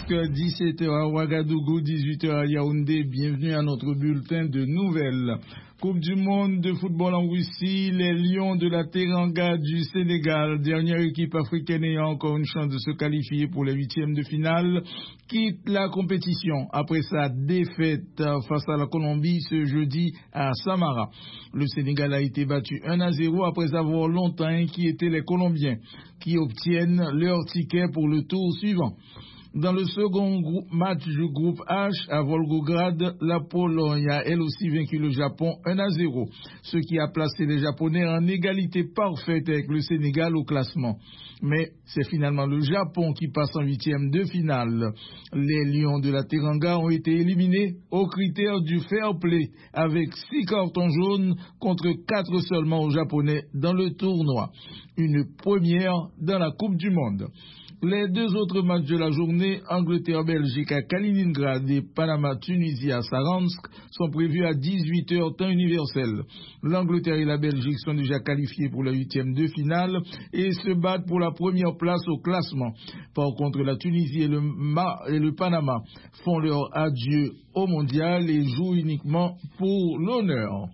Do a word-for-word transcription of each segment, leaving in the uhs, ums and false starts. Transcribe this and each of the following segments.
dix-sept heures à Ouagadougou, dix-huit heures à Yaoundé. Bienvenue à notre bulletin de nouvelles. Coupe du monde de football en Russie, les Lions de la Teranga du Sénégal, dernière équipe africaine ayant encore une chance de se qualifier pour les huitièmes de finale, quitte la compétition après sa défaite face à la Colombie ce jeudi à Samara. Le Sénégal a été battu un à zéro après avoir longtemps inquiété les Colombiens qui obtiennent leur ticket pour le tour suivant. Dans le second groupe, match du groupe H à Volgograd, la Pologne a elle aussi vaincu le Japon un à zéro, ce qui a placé les Japonais en égalité parfaite avec le Sénégal au classement. Mais c'est finalement le Japon qui passe en huitième de finale. Les Lions de la Teranga ont été éliminés au critère du fair play avec six cartons jaunes contre quatre seulement aux Japonais dans le tournoi. Une première dans la Coupe du Monde. Les deux autres matchs de la journée, Angleterre-Belgique à Kaliningrad et Panama-Tunisie à Saransk, sont prévus à dix-huit heures temps universel. L'Angleterre et la Belgique sont déjà qualifiés pour la huitième de finale et se battent pour la première place au classement. Par contre, la Tunisie et le, Ma et le Panama font leur adieu au mondial et jouent uniquement pour l'honneur.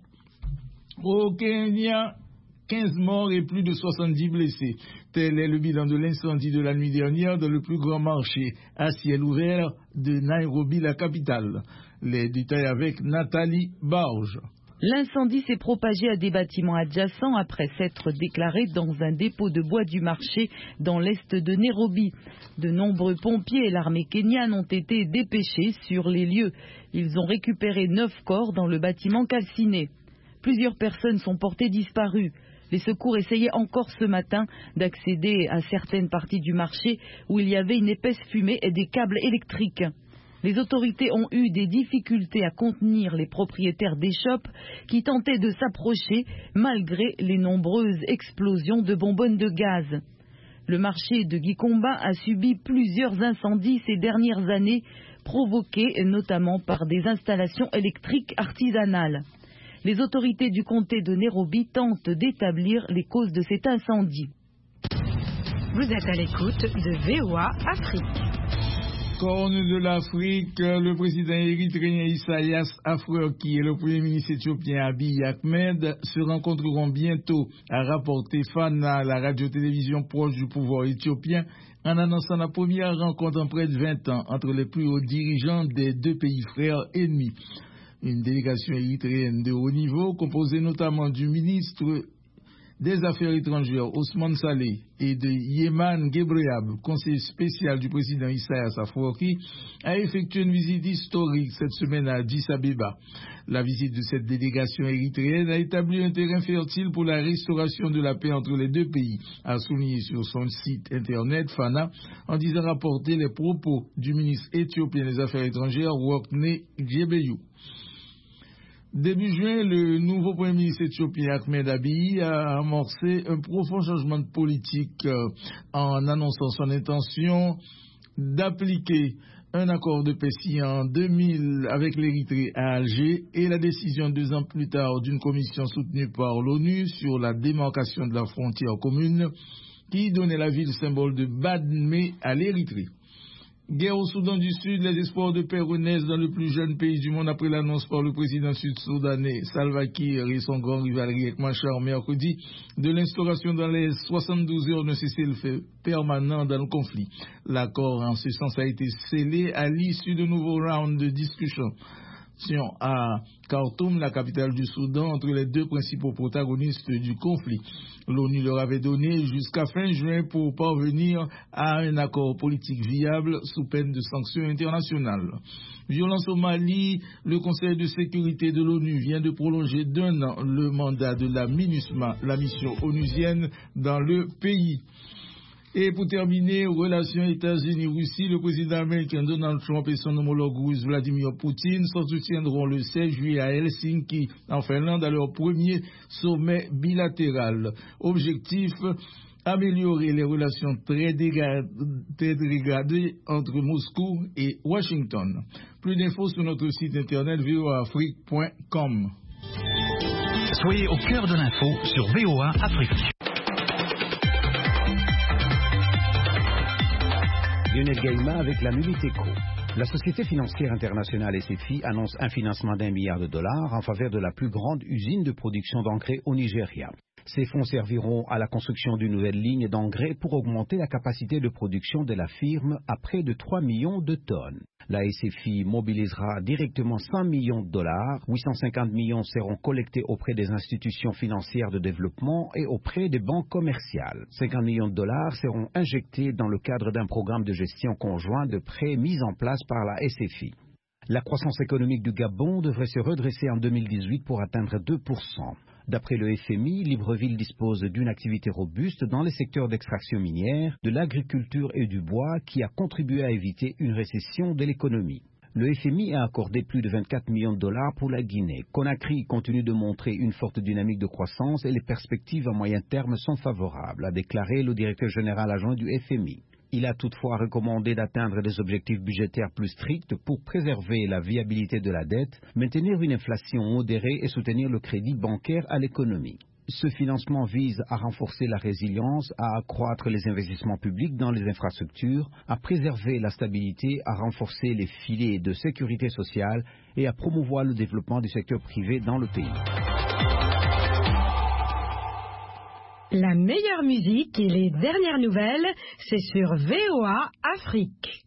Au Kenya, quinze morts et plus de soixante-dix blessés. Tel est le bilan de l'incendie de la nuit dernière dans le plus grand marché à ciel ouvert de Nairobi, la capitale. Les détails avec Nathalie Barge. L'incendie s'est propagé à des bâtiments adjacents après s'être déclaré dans un dépôt de bois du marché dans l'est de Nairobi. De nombreux pompiers et l'armée kenyane ont été dépêchés sur les lieux. Ils ont récupéré neuf corps dans le bâtiment calciné. Plusieurs personnes sont portées disparues. Les secours essayaient encore ce matin d'accéder à certaines parties du marché où il y avait une épaisse fumée et des câbles électriques. Les autorités ont eu des difficultés à contenir les propriétaires des shops qui tentaient de s'approcher malgré les nombreuses explosions de bonbonnes de gaz. Le marché de Gikomba a subi plusieurs incendies ces dernières années, provoqués notamment par des installations électriques artisanales. Les autorités du comté de Nairobi tentent d'établir les causes de cet incendie. Vous êtes à l'écoute de V O A Afrique. Corne de l'Afrique, le président érythréen Isaias Afwerki et le premier ministre éthiopien Abiy Ahmed se rencontreront bientôt, a rapporté Fana, la radio-télévision proche du pouvoir éthiopien, en annonçant la première rencontre en près de vingt ans entre les plus hauts dirigeants des deux pays frères ennemis. Une délégation érythréenne de haut niveau, composée notamment du ministre des Affaires étrangères Ousmane Saleh et de Yeman Gebreab, conseiller spécial du président Isaias Afwerki, a effectué une visite historique cette semaine à Addis Abeba. La visite de cette délégation érythréenne a établi un terrain fertile pour la restauration de la paix entre les deux pays, a souligné sur son site internet Fana, en disant rapporter les propos du ministre éthiopien des Affaires étrangères Workneh Gebeyu. Début juin, le nouveau premier ministre éthiopien Ahmed Abiy a amorcé un profond changement de politique euh, en annonçant son intention d'appliquer un accord de paix signé en deux mille avec l'Érythrée à Alger et la décision deux ans plus tard d'une commission soutenue par l'ONU sur la démarcation de la frontière commune qui donnait la ville symbole de Badmé à l'Érythrée. Guerre au Soudan du Sud, les espoirs de paix renaissent dans le plus jeune pays du monde après l'annonce par le président sud-soudanais Salva Kiir et son grand rival Riek Machar mercredi de l'instauration dans les soixante-douze heures d'un cessez-le-feu permanent dans le conflit. L'accord en ce sens a été scellé à l'issue de nouveaux rounds de discussion à Khartoum, la capitale du Soudan, entre les deux principaux protagonistes du conflit. L'ONU leur avait donné jusqu'à fin juin pour parvenir à un accord politique viable sous peine de sanctions internationales. Violence au Mali, le Conseil de sécurité de l'ONU vient de prolonger d'un an le mandat de la MINUSMA, la mission onusienne dans le pays. Et pour terminer, relations États-Unis-Russie, le président américain Donald Trump et son homologue russe Vladimir Poutine s'entretiendront le seize juillet à Helsinki, en Finlande, à leur premier sommet bilatéral. Objectif, améliorer les relations très dégradées entre Moscou et Washington. Plus d'infos sur notre site internet v o a afrique point com. Soyez au cœur de l'info sur V O A Afrique. Une Ginette Gaïma avec la Minute Éco. La Société financière internationale S F I annonce un financement d'un milliard de dollars en faveur de la plus grande usine de production d'engrais au Nigeria. Ces fonds serviront à la construction d'une nouvelle ligne d'engrais pour augmenter la capacité de production de la firme à près de trois millions de tonnes. La S F I mobilisera directement cent millions de dollars, huit cent cinquante millions seront collectés auprès des institutions financières de développement et auprès des banques commerciales. cinquante millions de dollars seront injectés dans le cadre d'un programme de gestion conjoint de prêts mis en place par la S F I. La croissance économique du Gabon devrait se redresser en deux mille dix-huit pour atteindre deux pour cent. D'après le F M I, Libreville dispose d'une activité robuste dans les secteurs d'extraction minière, de l'agriculture et du bois qui a contribué à éviter une récession de l'économie. Le F M I a accordé plus de vingt-quatre millions de dollars pour la Guinée. Conakry continue de montrer une forte dynamique de croissance et les perspectives à moyen terme sont favorables, a déclaré le directeur général adjoint du F M I. Il a toutefois recommandé d'atteindre des objectifs budgétaires plus stricts pour préserver la viabilité de la dette, maintenir une inflation modérée et soutenir le crédit bancaire à l'économie. Ce financement vise à renforcer la résilience, à accroître les investissements publics dans les infrastructures, à préserver la stabilité, à renforcer les filets de sécurité sociale et à promouvoir le développement du secteur privé dans le pays. La meilleure musique et les dernières nouvelles, c'est sur V O A Afrique.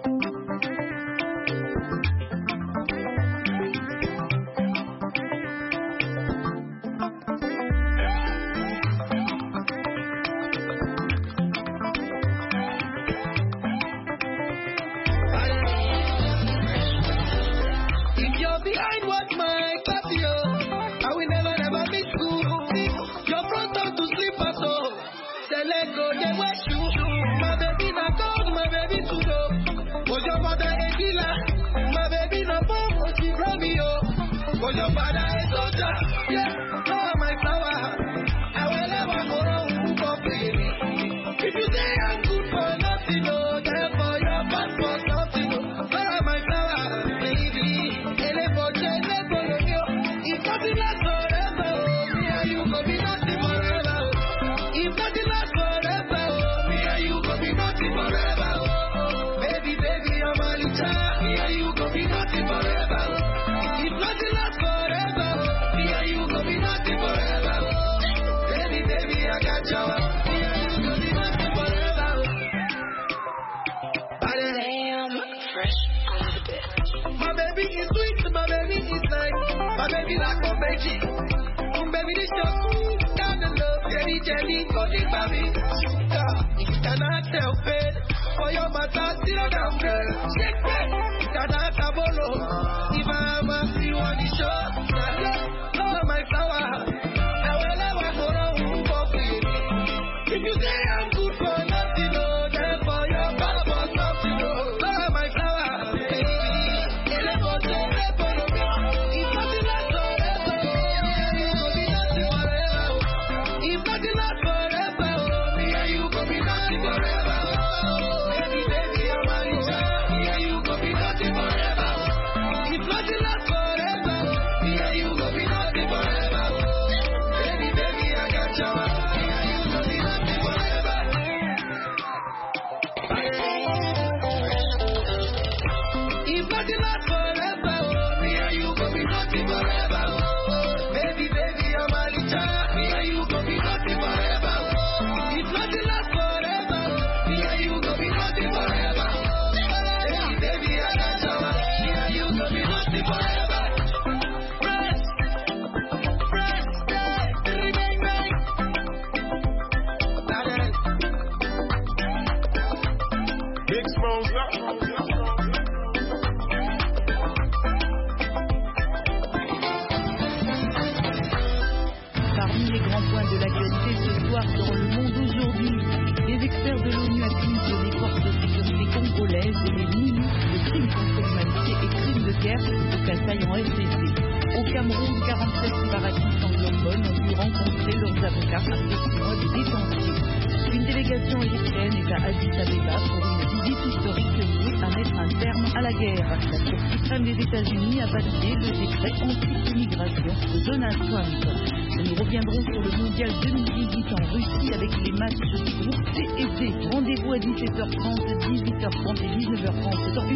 Your father is soldier, yeah, oh my flower. I will never go wrong for baby. If you say I'm good for nothing, oh, therefore you're bad for something, oh, oh my flower, baby. Ele boche, ele bologno. If nothing lasts forever, oh, me and you go be nothing forever, oh. If nothing lasts forever, oh, me and you go be nothing forever, oh. Baby, baby, I'm a little, me and you go be nothing forever, oh. If nothing lasts forever, me and you go be nothing forever. Baby, baby, I got you. Me and you go be nothing forever. Damn, fresh on the bed. My baby is sweet, my baby is nice. My baby like my baby. My baby is so cool, down the love, jelly, jelly, golden baby. Sugar, you cannot help it. For your matter, still down, girl. Shake it, you cannot have a low. If I'm a free one, it's sure. Oh, my flower. I will never go wrong for baby. If you say I'm good for nothing, oh, therefore you're bad for something, oh. Oh, my flower, baby. Ele bote, ele bologno. If nothing lasts forever, oh, me and you go be nothing forever, oh. If nothing lasts forever, oh, me and you go be nothing forever, oh. Baby, baby, I'm a little. Me and you go be nothing forever, oh. If nothing lasts forever, me and you go be nothing forever. Baby, baby, I got you. Me and you go be nothing forever. If nothing lasts forever, me and you go be nothing forever. Baby, baby, I'm a little. Me and you go be nothing forever. If nothing lasts forever, me and you go be nothing forever. Baby, baby, I got you. Me and you go be nothing forever. Big Smoke up. Parmi les grands points de l'actualité ce soir dans le monde aujourd'hui, les experts de l'ONU accusent les forces de sécurité congolaises et les milices de crimes contre l'humanité et crimes de guerre au Kasaï en R D C. Au Cameroun, quarante-sept séparatistes anglophones ont pu rencontrer leurs avocats après six mois de détention. Une délégation érythréenne est à Addis Abeba pour une visite historique vise à mettre un terme à la guerre. La Cour suprême des États-Unis a validé le décret anti-immigration de Donald Trump. Nous reviendrons sur le mondial deux mille dix-huit en Russie avec les matchs du groupe C et D. Rendez-vous à dix-sept heures trente, dix-huit heures trente et dix-neuf heures trente.